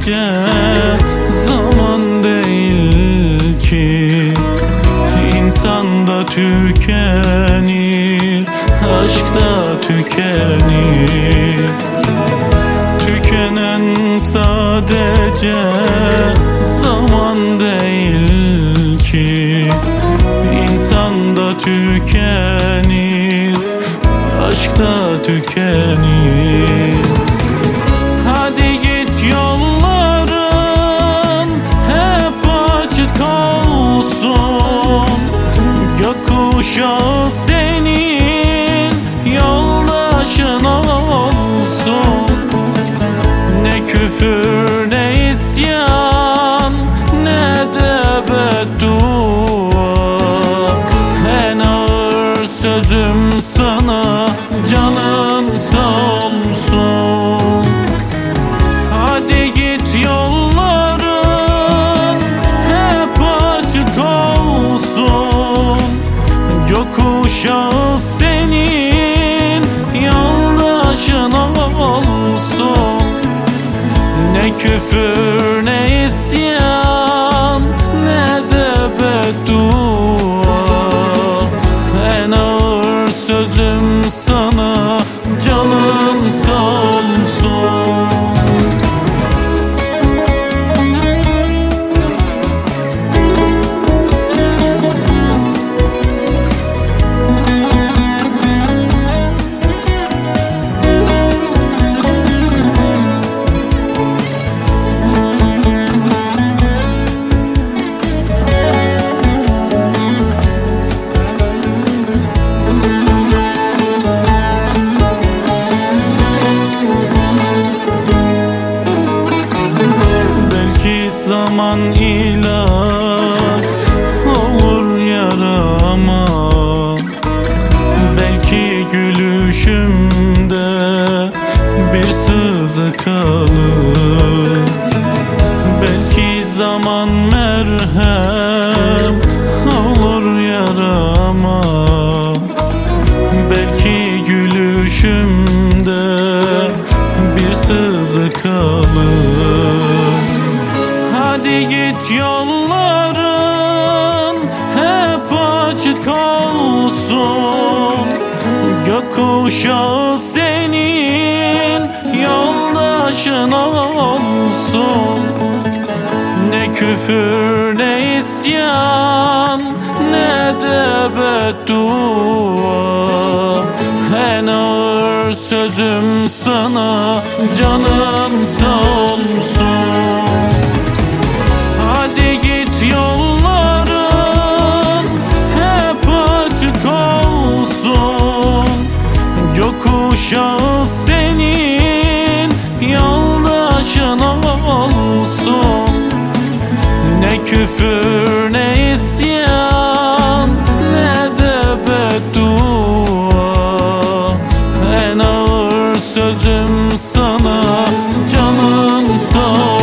sadece zaman değil ki. İnsan da tükenir, aşk da tükenir. Tükenen sadece zaman değil ki. İnsan da tükenir, aşk da tükenir. Hadi git, yolların hep açık olsun. Gökkuşağı senin yoldaşın olsun. Ne küfür ne isyan ne de beddua. En ağır sözüm sana, canın sağ olsun. Hadi git, yolların hep açık olsun. Gökkuşağı senin yoldaşın olsun. Ne küfür ne isyan ne de beddua. En ağır sözüm sana, canın sağ olsun. Zaman ilaç olur yarama. Belki gülüşümde bir sızı kalır. Belki zaman merhem olur yarama. Belki gülüşümde bir sızı kalır. Hadi git, yolların hep açık olsun. Gökkuşağı senin yoldaşın olsun. Ne küfür ne isyan ne de beddua. En ağır sözüm sana, canın sağ olsun. Hadi git, yolların hep açık olsun. Gökkuşağı senin yoldaşın olsun. Ne küfür ne isyan ne de beddua. En ağır sözüm sana, canın sağ olsun.